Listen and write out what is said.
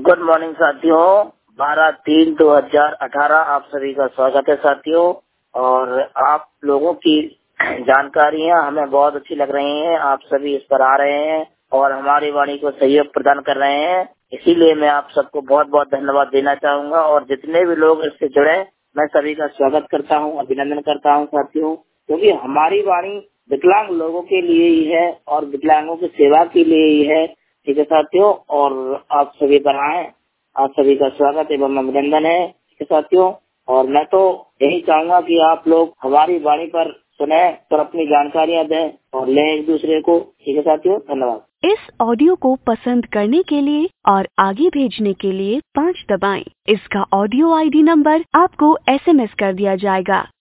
Good morning साथियों, 12/3/2018 आप सभी का स्वागत है साथियों। और आप लोगों की जानकारियां हमें बहुत अच्छी लग रही हैं। आप सभी इस पर आ रहे हैं और हमारी वाणी को सहयोग प्रदान कर रहे हैं, इसीलिए मैं आप सबको बहुत बहुत धन्यवाद देना चाहूंगा। और जितने भी लोग इससे जुड़े, मैं सभी का स्वागत करता हूं, अभिनंदन करता हूं साथियों, क्योंकि हमारी वाणी विकलांग लोगों के लिए ही है और विकलांगों की सेवा के लिए ही है। ठीक है साथियों, और आप सभी पर आए, आप सभी का स्वागत एवं अभिनंदन है। ठीक है साथियों, और मैं तो यही चाहूंगा कि आप लोग हमारी वाणी पर सुने और अपनी जानकारियां दें और लें एक दूसरे को। ठीक है साथियों, धन्यवाद। इस ऑडियो को पसंद करने के लिए और आगे भेजने के लिए 5 दबाएं। इसका ऑडियो ID नंबर आपको SMS कर दिया जाएगा।